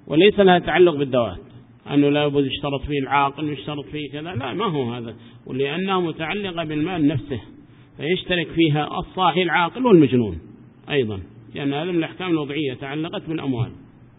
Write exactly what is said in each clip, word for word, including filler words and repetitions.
وليس لها تعلق بالذوات، أنه لا يجوز يشترط فيه العاقل ويشترط فيه كذا، لا، ما هو هذا، ولأنها متعلقة بالمال نفسه فيشترك فيها الصاحي العاقل والمجنون أيضا، لأن هذا من الأحكام الوضعية تعلقت بالأموال.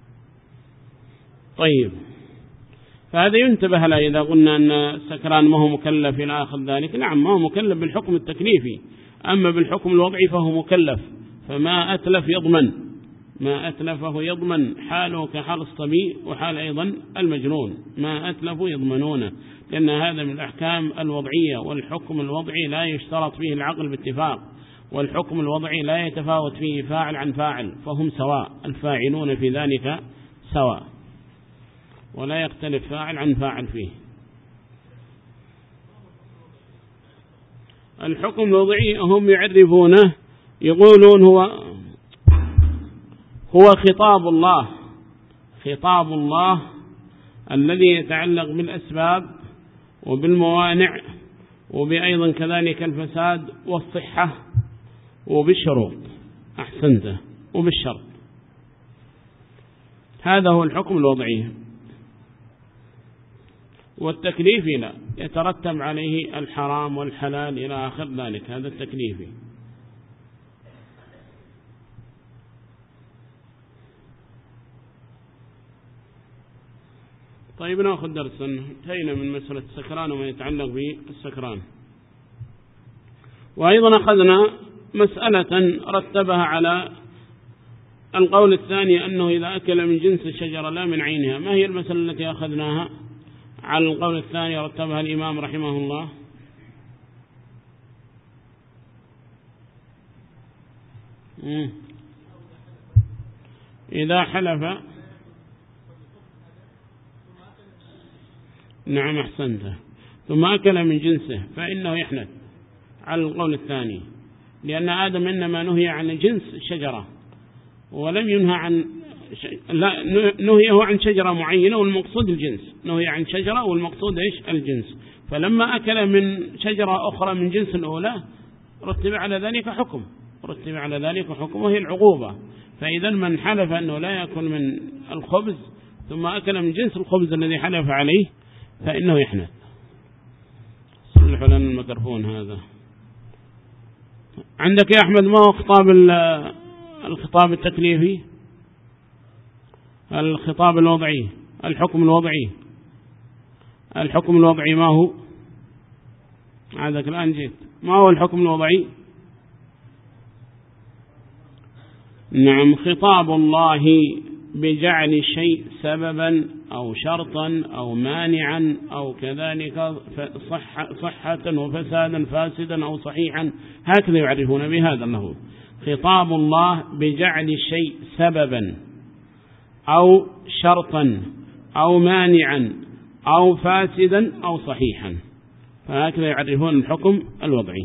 طيب، فهذا ينتبه له إذا قلنا أن السكران ما هو مكلف إلى آخر ذلك. نعم، ما هو مكلف بالحكم التكليفي، أما بالحكم الوضعي فهو مكلف، فما أتلف يضمن، ما أتلفه يضمن، حاله كحال الصبي وحال أيضا المجنون، ما أتلفه يضمنونه، لأن هذا من الأحكام الوضعية، والحكم الوضعي لا يشترط فيه العقل باتفاق، والحكم الوضعي لا يتفاوت فيه فاعل عن فاعل، فهم سواء، الفاعلون في ذلك سواء، ولا يختلف فاعل عن فاعل فيه. الحكم الوضعي هم يعرفونه، يقولون هو هو خطاب الله، خطاب الله الذي يتعلق بالأسباب وبالموانع وبأيضا كذلك الفساد والصحة وبالشروط، أحسنت، وبالشرط. هذا هو الحكم الوضعي. والتكليفي لا يترتب عليه الحرام والحلال إلى آخر ذلك، هذا التكليفي. طيب، نأخذ درسا، انتهينا من مسألة السكران وما يتعلق بالسكران. وأيضا أخذنا مسألة رتبها على القول الثاني، أنه إذا أكل من جنس الشجرة لا من عينها. ما هي المسألة التي أخذناها على القول الثاني رتبها الإمام رحمه الله؟ مم. إذا حلف، نعم أحسنته، ثم أكل من جنسه فإنه يحنث على القول الثاني، لأن آدم إنما نهي عن جنس الشجرة ولم ينهى عن ش... لا نهيه عن شجرة معينة والمقصود الجنس، نهي عن شجرة والمقصود إيش؟ الجنس. فلما أكل من شجرة أخرى من جنس الأولى رتب على ذلك حكم، رتب على ذلك حكم وهي العقوبة. فإذا من حلف أنه لا يأكل من الخبز ثم أكل من جنس الخبز الذي حلف عليه فإنه يحنث. صلحوا لنا الميكروفون هذا. عندك يا أحمد ما هو خطاب الخطاب التكليفي؟ الخطاب الوضعي، الحكم الوضعي، الحكم الوضعي ما هو؟ عادك الآن جيت، ما هو الحكم الوضعي؟ نعم، خطاب الله بجعل الشيء سببا أو شرطا أو مانعا أو كذلك صحة, صحة وفسادا، فاسدا أو صحيحا، هكذا يعرفون بهذا له خطاب الله بجعل الشيء سببا أو شرطا أو مانعا أو فاسدا أو صحيحا، فهكذا يعرفون الحكم الوضعي.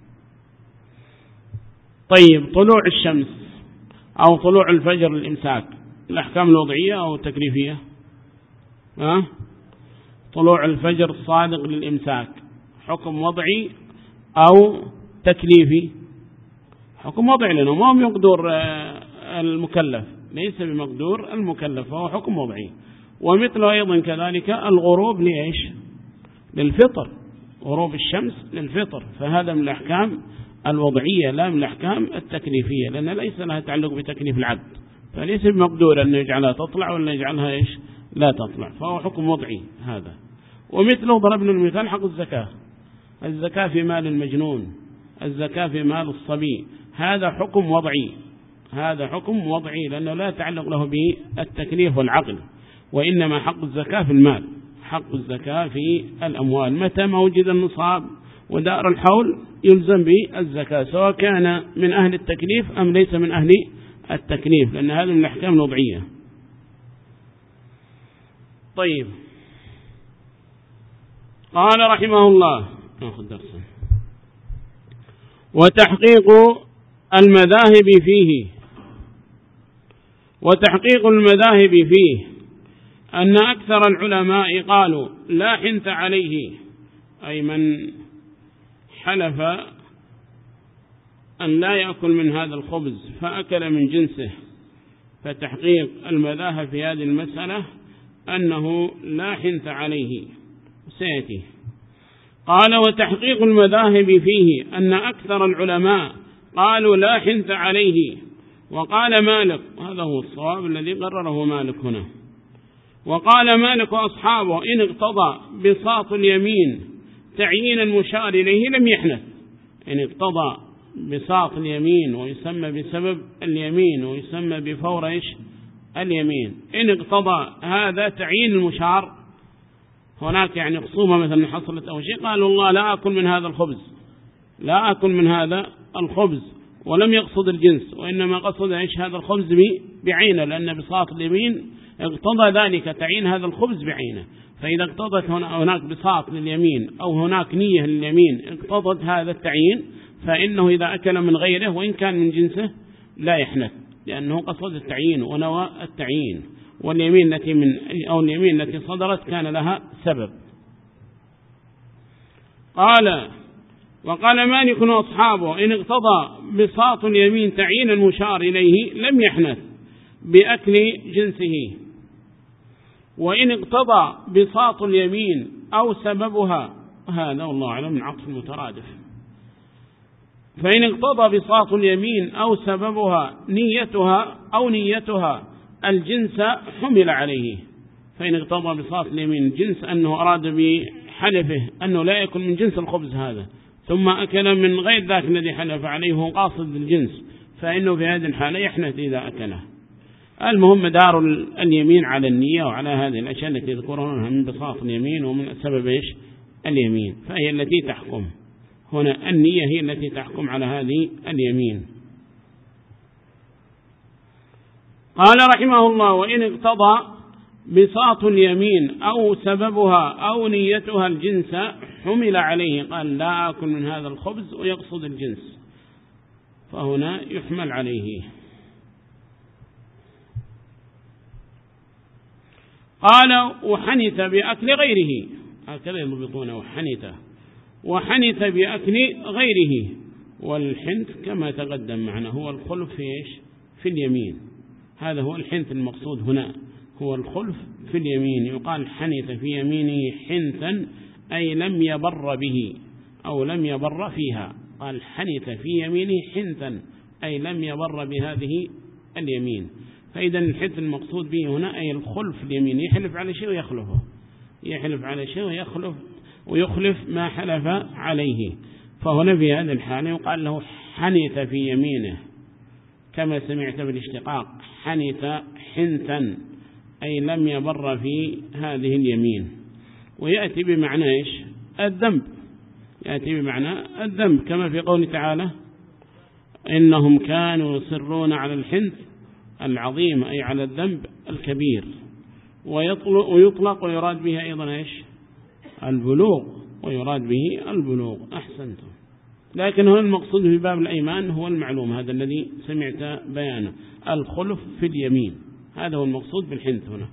طيب، طلوع الشمس أو طلوع الفجر الإمساك، الأحكام الوضعية أو التكليفية؟ أه؟ طلوع الفجر الصادق للإمساك حكم وضعي أو تكليفي؟ حكم وضعي، لأنه ما هو بمقدور المكلف، ليس بمقدور المكلف، فهو حكم وضعي. ومثله أيضا كذلك الغروب ليش؟ للفطر، غروب الشمس للفطر، فهذا من الأحكام الوضعية لا من الأحكام التكليفية، لأن ليس لها تعلق بتكليف العبد، فليس بمقدور أن يجعلها تطلع ولا يجعلها إيش؟ لا تطلع، فهو حكم وضعي هذا. ومثله ضربنا المثال حق الزكاة، الزكاة في مال المجنون، الزكاة في مال الصبي، هذا حكم وضعي، هذا حكم وضعي لأنه لا يتعلق له بالتكليف والعقل، وإنما حق الزكاة في المال، حق الزكاة في الأموال، متى ما وجد النصاب ودار الحول يلزم بالزكاة، سواء كان من أهل التكليف أم ليس من أهل التكليف، لأن هذا من الأحكام الوضعية. طيب، قال رحمه الله، نأخذ درسا، وتحقيق المذاهب فيه، وتحقيق المذاهب فيه أن أكثر العلماء قالوا لا حنث عليه، أي من حلف أن لا يأكل من هذا الخبز فأكل من جنسه فتحقيق المذاهب في هذه المسألة أنه لا حنث عليه سيأتي. قال وتحقيق المذاهب فيه أن أكثر العلماء قالوا لا حنث عليه، وقال مالك، هذا هو الصواب الذي قرره مالك هنا، وقال مالك وأصحابه إن اقتضى بساط اليمين تعيين المشار إليه لم يحنث. إن اقتضى بساط اليمين ويسمى بسبب اليمين ويسمى بفور إيش اليمين، إن اقتضى هذا تعيين المشار، هناك يعني خصومة مثلا حصلت أو شيء، قالوا الله لا أكل من هذا الخبز، لا أكل من هذا الخبز، ولم يقصد الجنس، وإنما قصد إيش هذا الخبز بعينه، لأن بساط اليمين اقتضى ذلك تعيين هذا الخبز بعينه. فإذا اقتضت هناك بساط لليمين أو هناك نية لليمين اقتضت هذا التعيين، فإنه إذا أكل من غيره وإن كان من جنسه لا يحنث، لأنه قصد التعيين ونوى التعيين، واليمين التي من أو اليمين التي صدرت كان لها سبب. قال وقال مالك وأصحابه إن اقتضى بساط اليمين تعيين المشار إليه لم يحنث بأكل جنسه، وإن اقتضى بساط اليمين أو سببها، هذا والله أعلم من عطف المترادف، فإن اقتضى بساط اليمين أو سببها نيتها أو نيتها الجنس حمل عليه. فإن اقتضى بساط اليمين جنس أنه أراد بحلفه أنه لا يكون من جنس الخبز هذا، ثم أكل من غير ذاك الذي حلف عليه وهو قاصد الجنس، فإنه في هذه الحالة يحنث إذا أكله. المهم دار اليمين على النية وعلى هذه الأشياء التي يذكرونها من بساط اليمين ومن سبب إيش اليمين، فهي التي تحكم هنا، النية هي التي تحكم على هذه اليمين. قال رحمه الله وإن اقتضى بساط اليمين أو سببها أو نيتها الجنس حمل عليه، قال لا أكل من هذا الخبز ويقصد الجنس، فهنا يحمل عليه. قال وحنث بأكل غيره، هكذا يضبطون وحنث، وحنث بأكل غيره، والحنث كما تقدم معنا هو الخلف في إيش في اليمين، هذا هو الحنث المقصود هنا، هو الخلف في اليمين. يقال حنث في يمينه حنثا أي لم يبر به أو لم يبر فيها، قال حنث في يمينه حنثا أي لم يبر بهذه اليمين. فإذا الحنث المقصود به هنا أي الخلف اليمين، يحلف على شيء ويخلفه، يحلف على شيء ويخلف ويخلف ما حلف عليه، فهنا في هذا الحال يقال له حنث في يمينه، كما سمعت بالاشتقاق حنث حنثا أي لم يبر في هذه اليمين. ويأتي بمعنى إيش الذنب، يأتي بمعنى الذنب كما في قوله تعالى إنهم كانوا يصرون على الحنث العظيم أي على الذنب الكبير. ويطلق ويطلق ويراد به أيضا إيش البلوغ، ويراد به البلوغ. أحسنتم. لكن هنا المقصود في باب الأيمان هو المعلوم هذا الذي سمعت بيانه، الخلف في اليمين، هذا هو المقصود بالحنث هنا.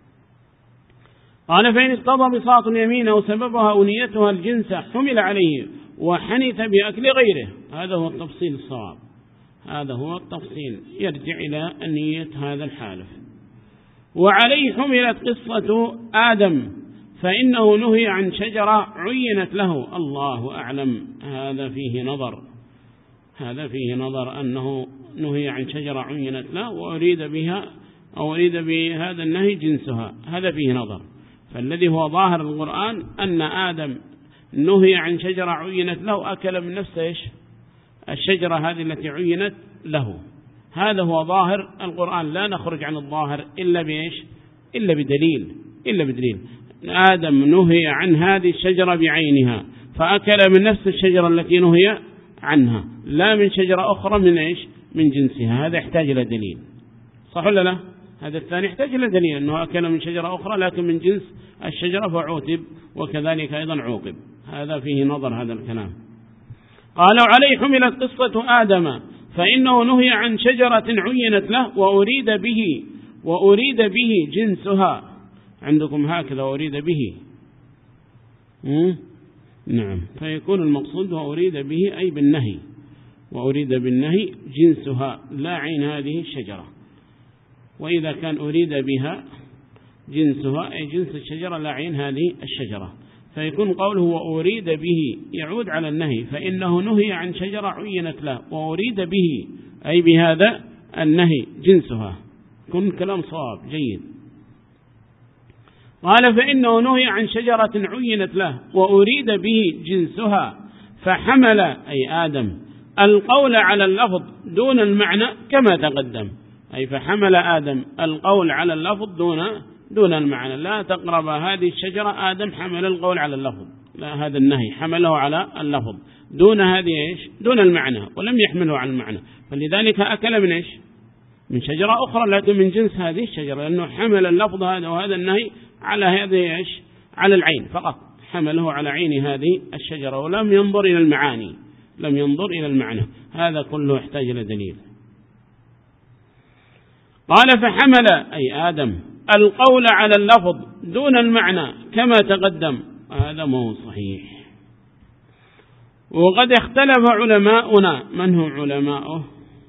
قال فإن اقتضى بساط اليمين أو سببها أو نيتها الجنس حمل عليه وحنث بأكل غيره، هذا هو التفصيل الصواب، هذا هو التفصيل يرجع إلى النية هذا الحالف. وعليه حملت قصة آدم فإنه نهي عن شجرة عينت له، الله أعلم، هذا فيه نظر، هذا فيه نظر أنه نهي عن شجرة عينت له وأريد بها أو أريد بهذا النهي جنسها، هذا فيه نظر. فالذي هو ظاهر القرآن أن آدم نهي عن شجرة عينت له، أكل من نفسه إيش الشجرة هذه التي عينت له، هذا هو ظاهر القرآن، لا نخرج عن الظاهر إلا بإيش إلا بدليل إلا بدليل. آدم نهي عن هذه الشجرة بعينها فأكل من نفس الشجرة التي نهي عنها، لا من شجرة أخرى من إيش من جنسها، هذا يحتاج إلى دليل، صح ولا لا؟ هذا الثاني يحتاج إلى دليل أنه أكل من شجرة أخرى لكن من جنس الشجرة فعوتب وكذلك أيضا عوقب، هذا فيه نظر هذا الكلام. قالوا عليه حملت قصة آدم فإنه نهي عن شجرة عينت له وأريد به وأريد به جنسها، عندكم هكذا وأريد به م? نعم، فيكون المقصود وأريد به أي بالنهي، وأريد بالنهي جنسها لا عين هذه الشجرة. وإذا كان أريد بها جنسها أي جنس الشجرة لا عين هذه الشجرة، فيكون قوله وأريد به يعود على النهي، فإنه نهي عن شجرة عينت له، وأريد به أي بهذا النهي جنسها، كن كلام صواب جيد. قال فإنه نهي عن شجرة عينت له وأريد به جنسها، فحمل أي آدم القول على اللفظ دون المعنى كما تقدم، أي فحمل آدم القول على اللفظ دون دون المعنى، لا تقرب هذه الشجرة، آدم حمل القول على اللفظ، لا هذا النهي حمله على اللفظ دون هذه إيش دون المعنى، ولم يحمله على المعنى، فلذلك أكل من إيش من شجرة أخرى لكن من جنس هذه الشجرة، لأنه حمل اللفظ هذا وهذا النهي على هذه إيش على العين فقط، حمله على عين هذه الشجرة ولم ينظر إلى المعاني، لم ينظر إلى المعنى، هذا كله يحتاج إلى دليل. قال فحمل أي آدم القول على اللفظ دون المعنى كما تقدم، هذا ما هو صحيح. وقد اختلف علماؤنا، من هم علماؤه؟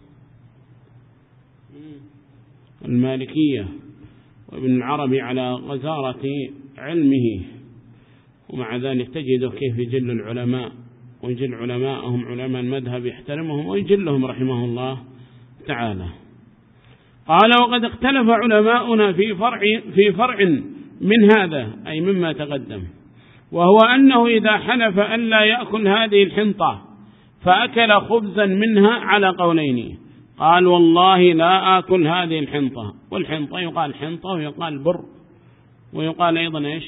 المالكية وابن العربي على غزارة علمه، ومع ذلك تجد كيف يجل العلماء ويجل علماءهم علماء المذهب يحترمهم ويجلهم رحمه الله تعالى. قال وقد اختلف علماؤنا في فرع في فرع من هذا أي مما تقدم، وهو أنه إذا حلف أن لا يأكل هذه الحنطة فأكل خبزا منها على قولين، قال والله لا آكل هذه الحنطة، والحنطة يقال حنطة ويقال بر ويقال أيضا إيش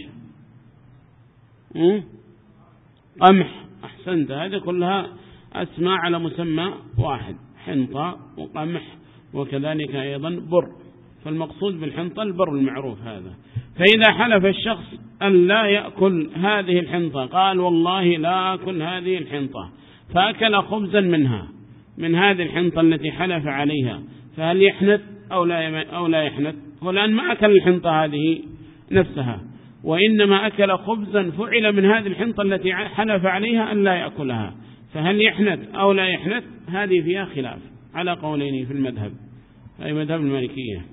قمح، أحسنت، هذه كلها أسماء على مسمى واحد، حنطة وقمح وكذلك أيضا بر، فالمقصود بالحنطة البر المعروف هذا. فإذا حلف الشخص أن لا يأكل هذه الحنطة قال والله لا أكل هذه الحنطة فأكل خبزا منها من هذه الحنطة التي حلف عليها، فهل يحنث أو لا أو لا يحنث؟ هو الآن ما أكل الحنطة هذه نفسها، وإنما أكل خبزا فعل من هذه الحنطة التي حلف عليها أن لا يأكلها، فهل يحنث أو لا يحنث؟ هذه فيها خلاف على قولين في المذهب، أي مذهب المالكية.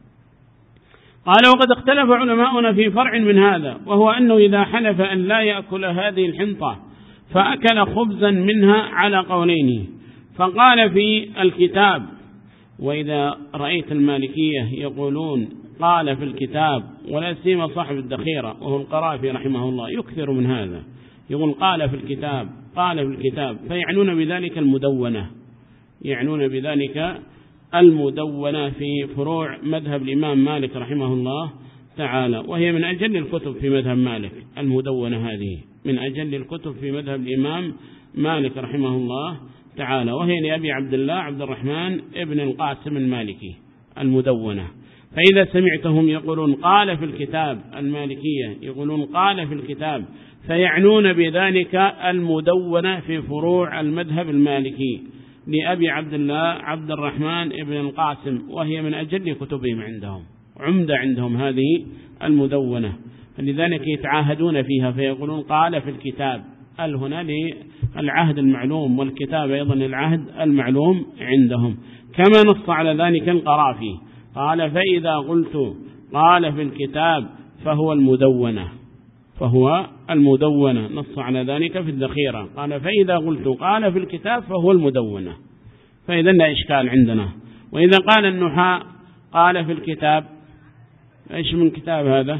قال وقد اختلف علماؤنا في فرع من هذا، وهو أنه إذا حلف أن لا يأكل هذه الحنطة فأكل خبزا منها على قولين، فقال في الكتاب، وإذا رأيت المالكية يقولون قال في الكتاب، ولا سيما صاحب الدخيرة وهو القرافي رحمه الله يكثر من هذا، يقول قال في الكتاب قال في الكتاب، فيعنون بذلك المدونة، يعنون بذلك المدونة في فروع مذهب الإمام مالك رحمه الله تعالى، وهي من أجل الكتب في مذهب مالك، المدونة هذه من أجل الكتب في مذهب الإمام مالك رحمه الله تعالى، وهي لأبي عبد الله عبد الرحمن ابن القاسم المالكي المدونة. فإذا سمعتهم يقولون قال في الكتاب، المالكية يقولون قال في الكتاب، فيعنون بذلك المدونة في فروع المذهب المالكي لأبي عبد الله عبد الرحمن ابن القاسم، وهي من أجل كتبهم عندهم، عمدة عندهم هذه المدونة، فلذلك يتعاهدون فيها فيقولون قال في الكتاب، ال هنا للعهد المعلوم، والكتاب أيضا للعهد المعلوم عندهم، كما نص على ذلك القرافي، قال فإذا قلت قال في الكتاب فهو المدونة، فهو المدونة، نص على ذلك في الذخيرة، قال فإذا قلت قال في الكتاب فهو المدونة، فإذا لا إشكال عندنا. وإذا قال النحاة قال في الكتاب، إيش من كتاب هذا؟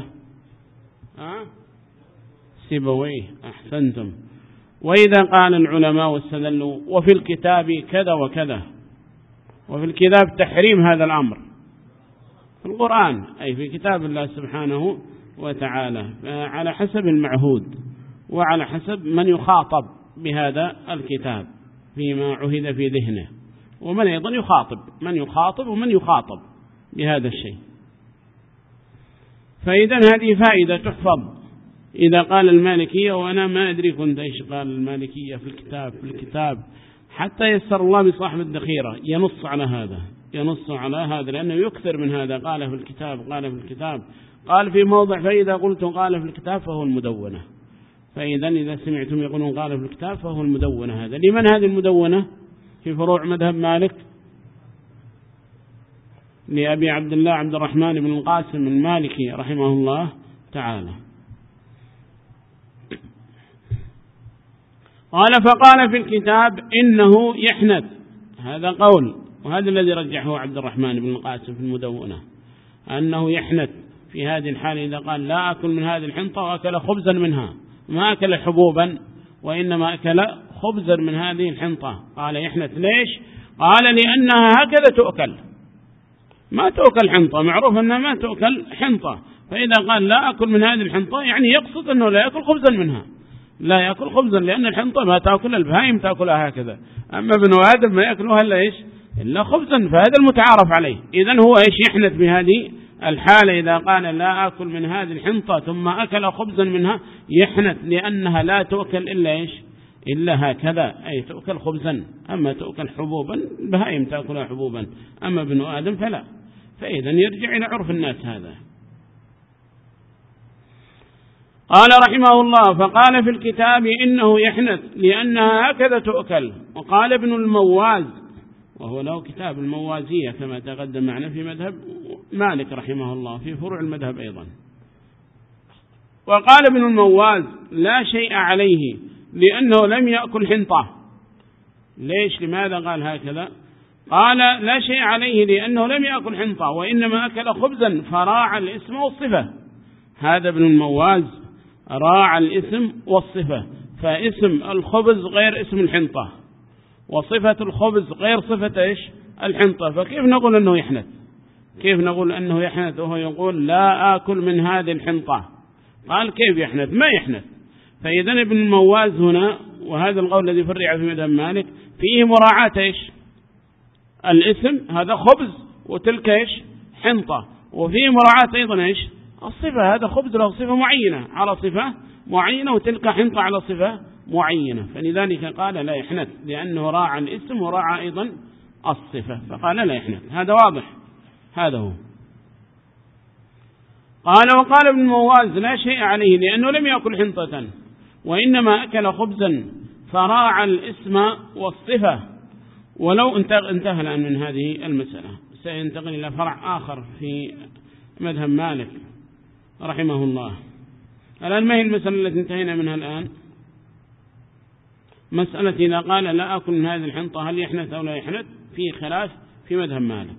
أه؟ سيبويه، أحسنتم. وإذا قال العلماء واستدلوا وفي الكتاب كذا وكذا، وفي الكتاب تحريم هذا الأمر في القرآن، أي في كتاب الله سبحانه وتعالى، على حسب المعهود وعلى حسب من يخاطب بهذا الكتاب فيما عهد في ذهنه، ومن أيضا يخاطب من يخاطب ومن يخاطب بهذا الشيء. فإذا هذه فائدة تحفظ إذا قال المالكية، وأنا ما أدري كنت إيش قال المالكية في الكتاب في الكتاب حتى يسر الله بصاحب الذخيرة ينص على هذا، ينص على هذا، لأنه يكثر من هذا، قال في الكتاب قال في الكتاب، قال في موضع فإذا قلت قال في الكتاب فهو المدونة، فإذا إذا سمعتم يقولون قال في الكتاب فهو المدونة. هذا لمن هذه المدونة في فروع مذهب مالك؟ لأبي عبد الله عبد الرحمن بن القاسم المالكي رحمه الله تعالى. قال فقال في الكتاب إنه يحنث، هذا قول، وهذا الذي رجحه عبد الرحمن بن القاسم في المدونة، أنه يحنث في هذه الحالة إذا قال لا أكل من هذه الحنطة وأكل خبزا منها، ما أكل حبوبا وإنما أكل خبزا من هذه الحنطة، قال يحنث. ليش؟ قال لأنها هكذا تؤكل، ما تؤكل حنطة، معروف أنها ما تؤكل حنطة، فإذا قال لا أكل من هذه الحنطة يعني يقصد أنه لا يأكل خبزا منها، لا يأكل خبزا، لأن الحنطة ما تأكل، البهائم تأكلها هكذا، أما ابن آدم ما يأكلها إلا إيش؟ إلا خبزا، فهذا المتعارف عليه. إذن هو إيش؟ يحنث بهذه الحالة إذا قال لا أكل من هذه الحنطة ثم أكل خبزا منها، يحنث لأنها لا تؤكل إلا إيش؟ إلا هكذا، أي تؤكل خبزا، أما تؤكل حبوبا البهائم تأكلها حبوبا، أما ابن آدم فلا، فإذا يرجع إلى عرف الناس هذا. قال رحمه الله فقال في الكتاب إنه يحنث لأنها هكذا تؤكل. وقال ابن المواز، وهو له كتاب الموازية كما تقدم معنا في مذهب مالك رحمه الله في فروع المذهب أيضا. وقال ابن المواز لا شيء عليه لأنه لم يأكل حنطة. ليش؟ لماذا قال هكذا؟ قال لا شيء عليه لأنه لم يأكل حنطة وإنما أكل خبزا فراعى الاسم والصفة. هذا ابن المواز راعى الاسم والصفة، فاسم الخبز غير اسم الحنطة، وصفة الخبز غير صفة إيش؟ الحنطة، فكيف نقول أنه يحنث؟ كيف نقول أنه يحنث وهو يقول لا آكل من هذه الحنطة؟ قال كيف يحنث؟ ما يحنث. فإذا ابن المواز هنا، وهذا القول الذي فرع في مذهب مالك، فيه مراعاة إيش؟ الاسم، هذا خبز وتلك إيش؟ حنطة، وفيه مراعاة أيضا إيش؟ الصفة، هذا خبز له صفة معينة على صفة معينة، وتلك حنطة على صفة معينة، فلذلك قال لا يحنث لأنه راعى الاسم وراعى أيضا الصفة، فقال لا يحنث. هذا واضح، هذا هو. قال وقال ابن المواز لا شيء عليه لأنه لم يأكل حنطة وإنما أكل خبزا فراعى الاسم والصفة. ولو انتهى الآن من هذه المسألة، سينتقل إلى فرع آخر في مذهب مالك رحمه الله. الآن ما هي المسألة التي انتهينا منها الآن؟ مسألة إذا قال لا أكل من هذه الحنطة هل يحنث أو لا يحنث؟ في خلاف في مذهب مالك.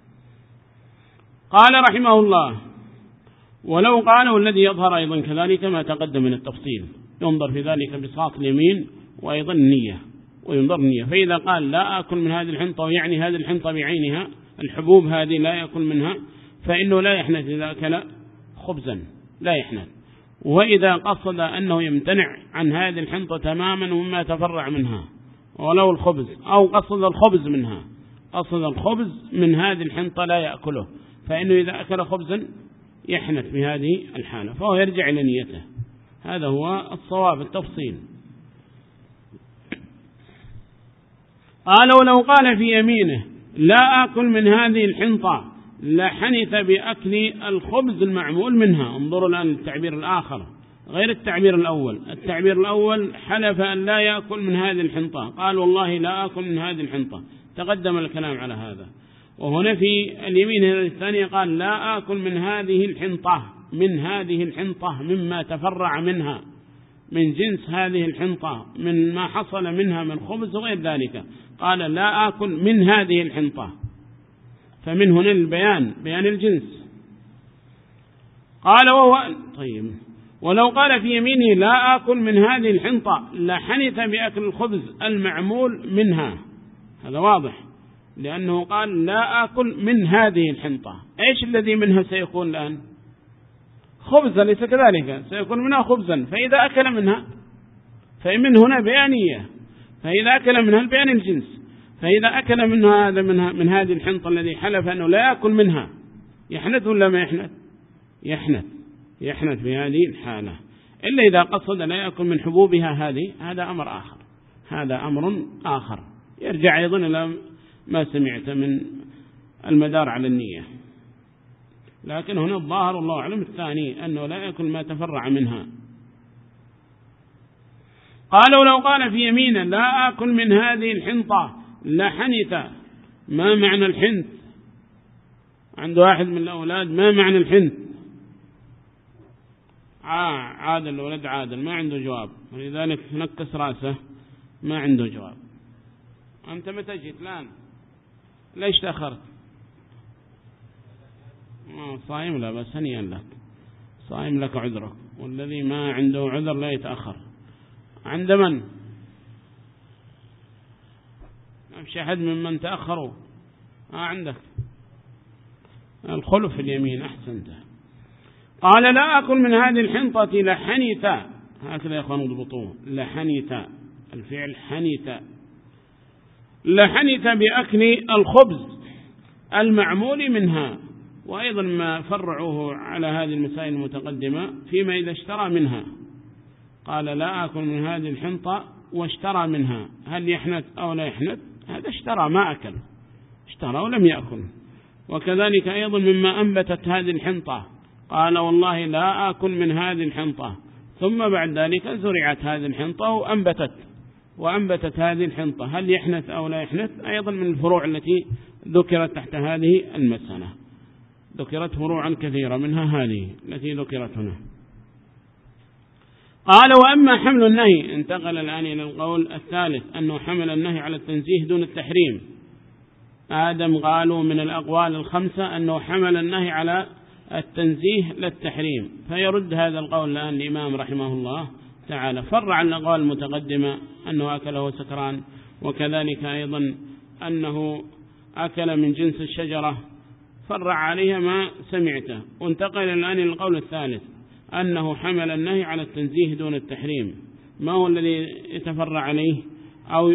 قال رحمه الله ولو قال والذي يظهر أيضا كذلك ما تقدم من التفصيل، ينظر في ذلك بساط اليمين وأيضا النية، وينظر النية. فإذا قال لا أكل من هذه الحنطة ويعني هذه الحنطة بعينها، الحبوب هذه لا يأكل منها، فإنه لا يحنث إذا أكل خبزا، لا يحنث. وإذا قصد أنه يمتنع عن هذه الحنطة تماما وما تفرع منها ولو الخبز، أو قصد الخبز منها، قصد الخبز من هذه الحنطة لا يأكله، فإنه إذا أكل خبزا يحنث بهذه الحالة، فهو يرجع إلى نيته. هذا هو الصواب التفصيل. قال ولو قال في يمينه لا أكل من هذه الحنطة لحنث بأكل الخبز المعمول منها. انظروا الآن التعبير الآخر غير التعبير الأول. التعبير الأول حلف أن لا يأكل من هذه الحنطة، قال والله لا أكل من هذه الحنطة، تقدم الكلام على هذا. وهنا في اليمين الثانية قال لا آكل من هذه الحنطة، من هذه الحنطة مما تفرع منها، من جنس هذه الحنطة، من ما حصل منها من خبز وغير ذلك، قال لا آكل من هذه الحنطة، فمن هنا البيان، بيان الجنس. قال وهو طيب ولو قال في يمينه لا آكل من هذه الحنطة لحنث بأكل الخبز المعمول منها. هذا واضح، لأنه قال لا آكل من هذه الحنطة. إيش الذي منها سيكون الآن؟ خبزا، ليس كذلك؟ سيكون منها خبزا، فإذا أكل منها فمن هنا بيانية، فإذا أكل منها البيان الجنس، فإذا أكل منها هذا منها من هذه الحنطة الذي حلف أنه لا يأكل منها، يحنث ولا ما يحنث؟ يحنث، يحنث في هذه الحالة، إلا إذا قصد لا يأكل من حبوبها هذه، هذا أمر آخر، هذا أمر آخر يرجع أيضا إلى ما سمعت من المدار على النية. لكن هنا الظاهر الله أعلم الثاني أنه لا يأكل ما تفرع منها. قال ولو قال في يمينه لا آكل من هذه الحنطة لحنث. ما معنى الحنث؟ عند واحد من الأولاد ما معنى الحنث؟ آه عادل، الولد عادل ما عنده جواب، ولذلك نكس رأسه ما عنده جواب. أنت متى جيت الآن؟ ليش تأخرت؟ آه صائم؟ لا بس هنيئا لك، صائم لك عذرك، والذي ما عنده عذر لا يتأخر. عند من؟ أمشي أحد ممن تأخروا؟ آه عندك الخلف في اليمين. أحسنت. قال لا أكل من هذه الحنطة لحنيتا، هكذا يا أخوان اضبطوه، لحنيتا الفعل حنيتا، لحنيتا بأكل الخبز المعمول منها. وأيضا ما فرعوه على هذه المسائل المتقدمة فيما إذا اشترى منها، قال لا أكل من هذه الحنطة واشترى منها، هل يحنث أو لا يحنث؟ هذا اشترى ما أكل، اشترى ولم يأكل. وكذلك أيضا مما أنبتت هذه الحنطة، قال والله لا آكل من هذه الحنطة، ثم بعد ذلك زرعت هذه الحنطة وأنبتت وأنبتت هذه الحنطة، هل يحنث أو لا يحنث؟ أيضا من الفروع التي ذكرت تحت هذه المسألة، ذكرت فروعا كثيرة منها هذه التي ذكرت هنا. قال وأما حمل النهي، انتقل الآن إلى القول الثالث أنه حمل النهي على التنزيه دون التحريم. آدم قالوا من الأقوال الخمسة أنه حمل النهي على التنزيه للتحريم، فيرد هذا القول الآن الإمام رحمه الله تعالى. فرع عن الأقوال المتقدمة أنه أكله سكران، وكذلك أيضا أنه أكل من جنس الشجرة، فرع عليها ما سمعته، وانتقل الآن إلى القول الثالث أنه حمل النهي على التنزيه دون التحريم. ما هو الذي يتفرع عليه، أو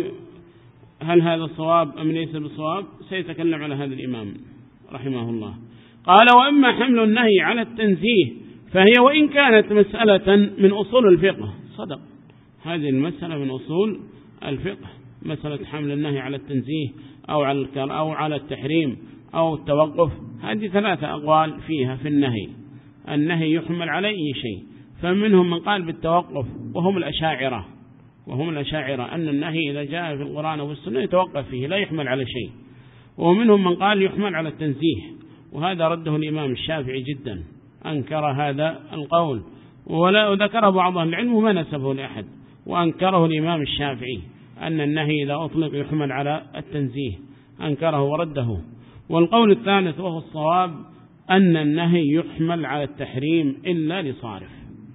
هل هذا الصواب أم ليس بالصواب؟ سيتكلم على هذا الإمام رحمه الله. قال وأما حمل النهي على التنزيه فهي وإن كانت مسألة من أصول الفقه، صدق، هذه المسألة من أصول الفقه، مسألة حمل النهي على التنزيه أو على أو على التحريم أو التوقف، هذه ثلاثة أقوال فيها في النهي. النهي يحمل على أي شيء، فمنهم من قال بالتوقف وهم الأشاعرة، وهم الأشاعرة أن النهي إذا جاء في القرآن والسنة يتوقف فيه لا يحمل على شيء. ومنهم من قال يحمل على التنزيه، وهذا رده الإمام الشافعي جدا، أنكر هذا القول، ولا ذكر بعض العلم وما نسبه لأحد، وأنكره الإمام الشافعي أن النهي إذا أطلق يحمل على التنزيه، أنكره ورده. والقول الثالث وهو الصواب أن النهي يحمل على التحريم إلا لصارف،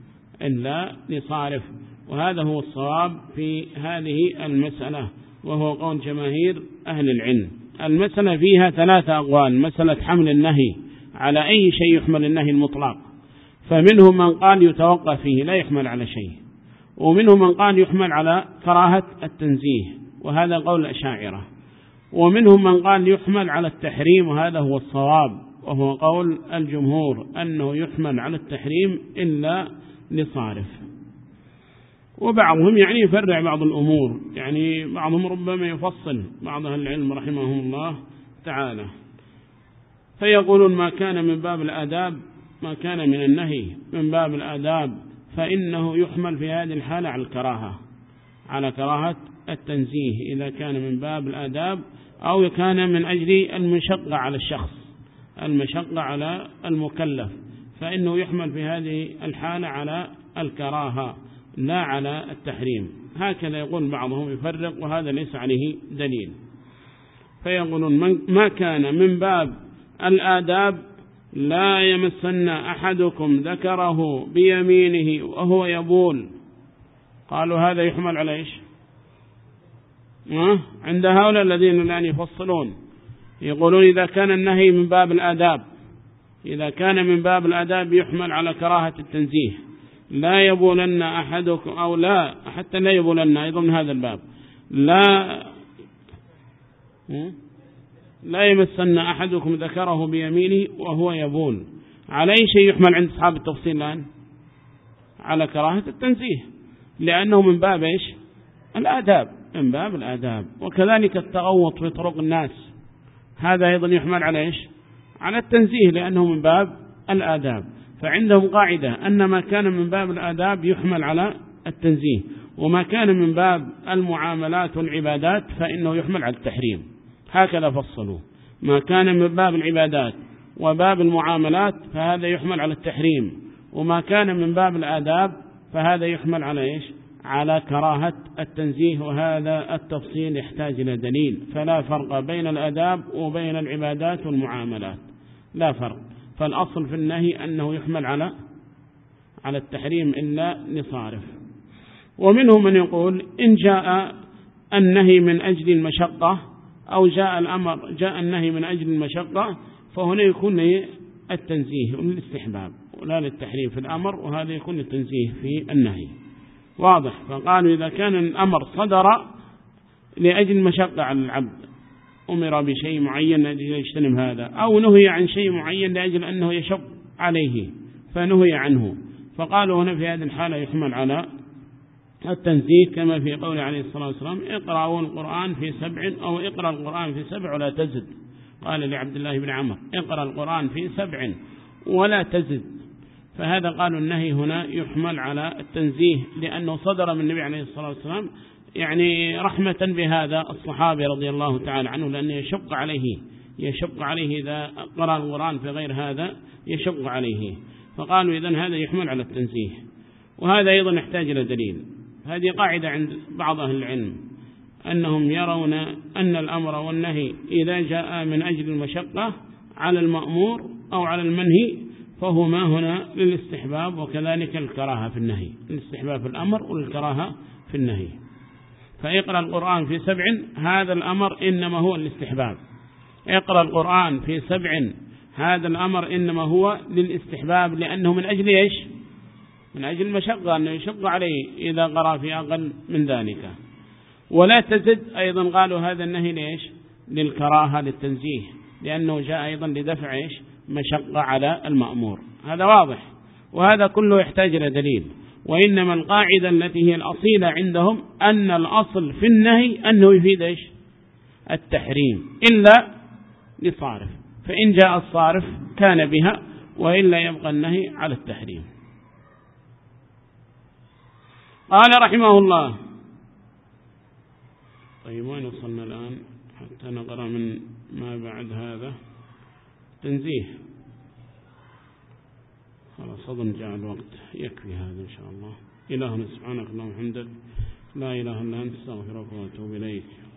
إلا لصارف، وهذا هو الصواب في هذه المسألة، وهو قول جماهير أهل العلم. المسألة فيها ثلاثة أقوال، مسألة حمل النهي على أي شيء يحمل النهي المطلق، فمنهم من قال يتوقف فيه لا يحمل على شيء، ومنهم من قال يحمل على كراهة التنزيه، وهذا قول الأشاعرة، ومنهم من قال يحمل على التحريم، وهذا هو الصواب وهو قول الجمهور أنه يحمل على التحريم إلا لصارف. وبعضهم يعني يفرع بعض الأمور، يعني بعضهم ربما يفصل بعض أهل العلم رحمهم الله تعالى، فيقولون ما كان من باب الآداب، ما كان من النهي من باب الآداب فإنه يحمل في هذه الحالة على الكراهة، على كراهة التنزيه إذا كان من باب الآداب، أو كان من أجل المشقة على الشخص، المشقة على المكلف، فإنه يحمل في هذه الحالة على الكراهة لا على التحريم. هكذا يقول بعضهم يفرق، وهذا ليس عليه دليل. فيقولون ما كان من باب الآداب لا يمسن أحدكم ذكره بيمينه وهو يبول، قالوا هذا يحمل على إيش؟ عند هؤلاء الذين الآن يفصلون يقولون إذا كان النهي من باب الآداب، إذا كان من باب الآداب يحمل على كراهة التنزيه، لا يبولن أحدكم، أو لا حتى لا يبولن أيضا من هذا الباب، لا لا يمسن أحدكم ذكره بيمينه وهو يبول، على أي شيء يحمل عند أصحاب التفصيل الآن؟ على كراهة التنزيه، لأنه من باب إيش؟ الآداب، من باب الآداب. وكذلك التغوط في طرق الناس، هذا أيضا يحمل على إيش؟ على التنزيه، لأنه من باب الآداب. فعندهم قاعدة أن ما كان من باب الآداب يحمل على التنزيه، وما كان من باب المعاملات والعبادات فإنه يحمل على التحريم. هكذا فصلوا، ما كان من باب العبادات وباب المعاملات فهذا يحمل على التحريم، وما كان من باب الآداب فهذا يحمل على إيش؟ على كراهة التنزيه، وهذا التفصيل يحتاج إلى دليل. فلا فرق بين الآداب وبين العبادات والمعاملات، لا فرق. فالأصل في النهي أنه يحمل على على التحريم إلا لصارف. ومنهم من يقول إن جاء النهي من أجل المشقة أو جاء الأمر جاء النهي من أجل المشقة فهنا يكون التنزيه للاستحباب ولا للتحريم في الأمر، وهذا يكون التنزيه في النهي. واضح. فقالوا إذا كان الأمر صدر لأجل المشقة على العبد، أمر بشيء معين لأجل يجتنب هذا، أو نهي عن شيء معين لأجل أنه يشق عليه فنهي عنه، فقالوا هنا في هذه الحالة يحمل على التنزيه، كما في قول عليه الصلاة والسلام اقرأوا القرآن في سبع، أو اقرأ القرآن في سبع ولا تزد. قال لعبد الله بن عمر اقرأ القرآن في سبع ولا تزد. فهذا قالوا النهي هنا يحمل على التنزيه، لأنه صدر من النبي عليه الصلاة والسلام يعني رحمة بهذا الصحابي رضي الله تعالى عنه، لأنه يشق عليه يشق عليه إذا قرأ القرآن في غير هذا يشق عليه، فقالوا إذن هذا يحمل على التنزيه. وهذا أيضا يحتاج إلى دليل. هذه قاعدة عند بعض أهل العلم أنهم يرون أن الأمر والنهي إذا جاء من أجل المشقة على المأمور أو على المنهي فهما هنا للاستحباب، وكذلك الكراهة في النهي، الاستحباب في الأمر والكراهة في النهي. فاقرأ القرآن في سبع هذا الأمر إنما هو الاستحباب، اقرأ القرآن في سبع هذا الأمر إنما هو للاستحباب، لأنه من أجل إيش؟ من أجل المشقة، أنه يشق عليه إذا قرأ في أقل من ذلك. ولا تزد أيضا قالوا هذا النهي ليش؟ للكراهة للتنزيه، لأنه جاء أيضا لدفع إيش؟ مشقة على المأمور. هذا واضح، وهذا كله يحتاج إلى دليل. وإنما القاعدة التي هي الأصيلة عندهم أن الأصل في النهي أنه يفيد إيش؟ التحريم إلا لصارف، فإن جاء الصارف كان بها، وإلا يبقى النهي على التحريم. قال رحمه الله. طيب وين وصلنا الآن حتى نقرأ من ما بعد هذا؟ تنزيه. خلاص أظن جاء الوقت، يكفي هذا إن شاء الله. إلهنا سبحانك اللهم وبحمدك لا إله إلا أنت استغفرك وأتوب إليك.